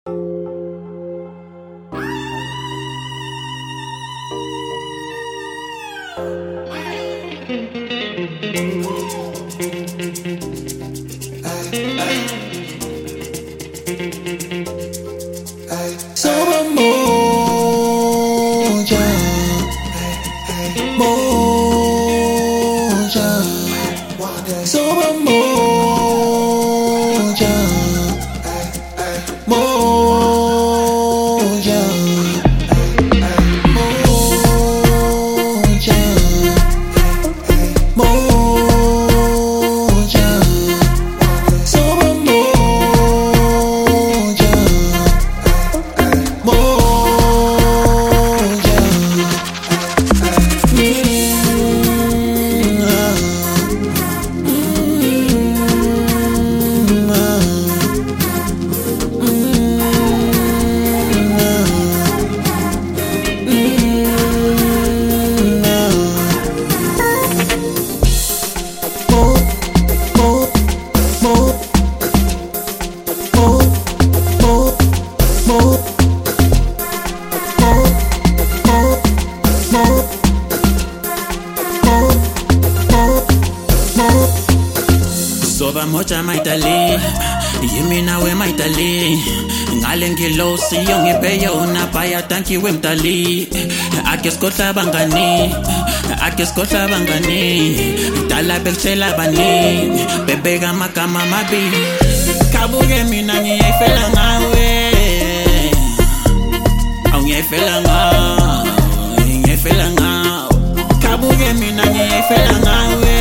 Soba moja, moja, soba moja, moja, moja, moja, soba moja, moja. Soba moja maitali, yimi nawe maitali. Ngale ngilosi yongibeyo napaya tanki wemtali. Ake skotla bangani, ake skotla bangani. Dala bekchela bani, bebega makama mabi. Kabuge mina ngiyefela ngawe, au ngiyefela ngawe, ngiyefela ngawe. Kabuge mina ngiyefela ngawe.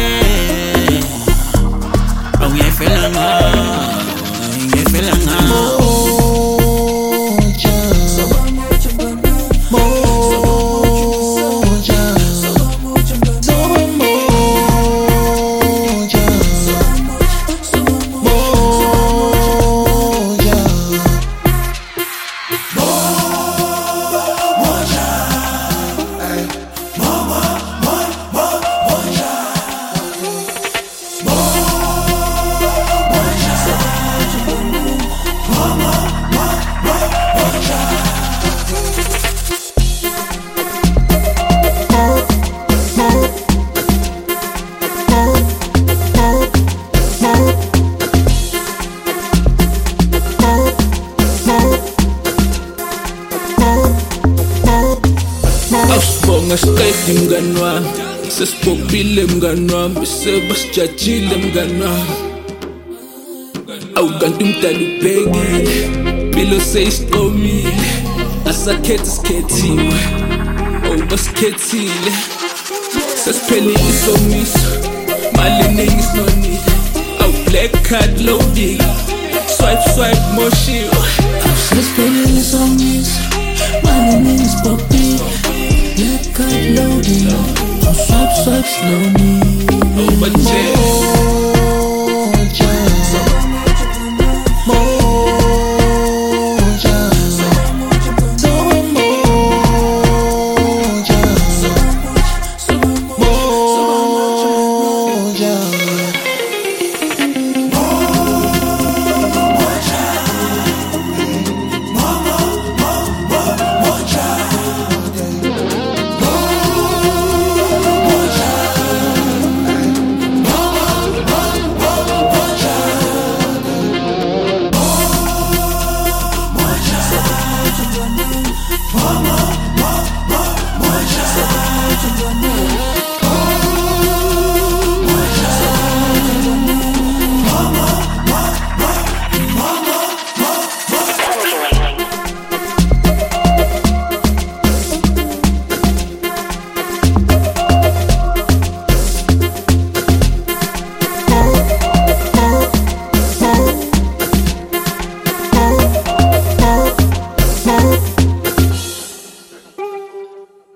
Awusibonga siqedi mngani wami, sesibhobhile mngani wami, sebasijajile mngani wami. Awukanti umdala ubhekile, impilo seyisiqomile, asakhethi sikhethile, basikhethile. Sesiphelile isomiso, mali eningi sinonile. Black card loading, swipe moshiwe. Sesiphelile isomiso, mali eningi sibhobhile. Black card loading, swipe slowly.